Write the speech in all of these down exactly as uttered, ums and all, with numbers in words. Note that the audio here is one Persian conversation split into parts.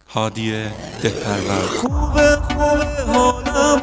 هادی دهپرور. خوبه خوبه حالم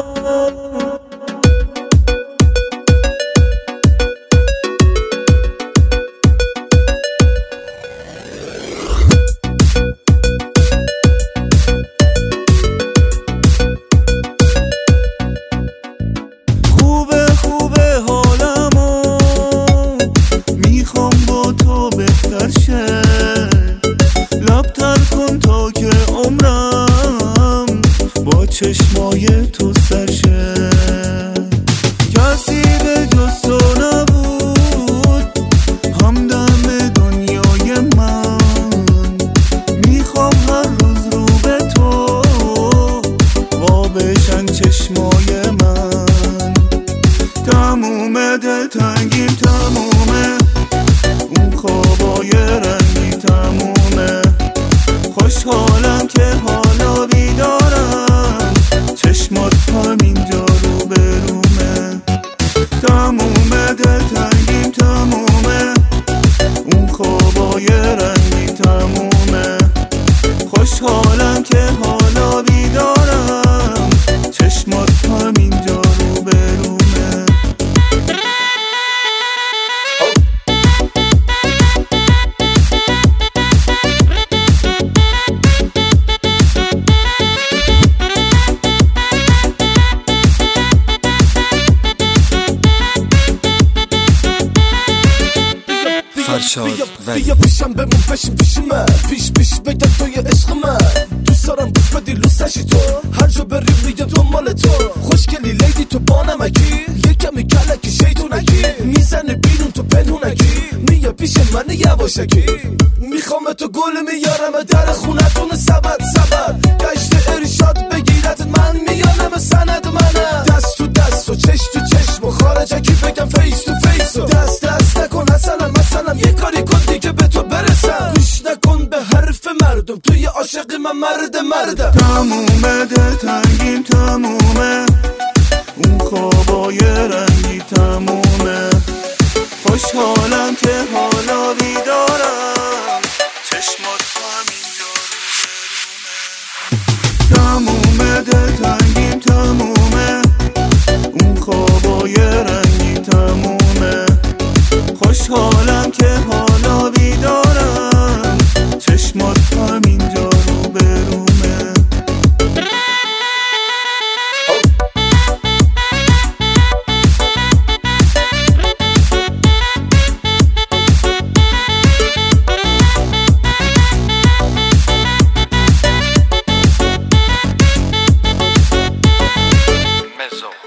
خوبه خوبه حالمو میخوام با تو بهتر شه، لبتر کن تا که عمرم با چشمای تو سرشه. کسی به جز تو نبود همدم دنیای من، میخوام هر روز رو به تو وا بشن چشمای من. تموم دلتنگیم تمومه، اون خوابای رنگی تمومه، خوشحالم که حالا بیدارم، چشمات همینجا رو برومه. تمومه دلتنگیم تمومه، اون خوابای رنگی تمومه، خوشحالم که حالا بیدارم، چشمات همینجا رو برومه. بیا بیا پیشم بمون پشیم پیش من، پیش پیش بگم توی عشق من، دوست دارم بوس بدی لوسشی تو، هر جا بریم میگم دنبال تو، خوشگلی لیدی تو با نمکی، یه کمی کلکی شیطونکی، میزنه بیرون تو پنهونکی، میگه پیش من یواشکی، میخوام تو گل میارم در خونتون سبد سبد، گشت ارشاد بگیرت من میانم سند منم، دست تو دست و چش تو چشم و خارجکی بگم فیس تو فیس و دست دست نکن اصلا مثلا یه کاری کن دیگه به تو برسم، گوش نکن به حرف مردم توی عاشقی من مرد مردم. تمومه دلتنگیم تمومه، اون خوابای رنگی تمومه، خوشحالم که حالا بیدارم، چشمات همینجا رو برومه. تمومه دلتنگیم تمومه، اون خوابای رنگی تمومه، خوشحالم که حالا بیدارم، چشمات همینجا رو برومه. Mezzo.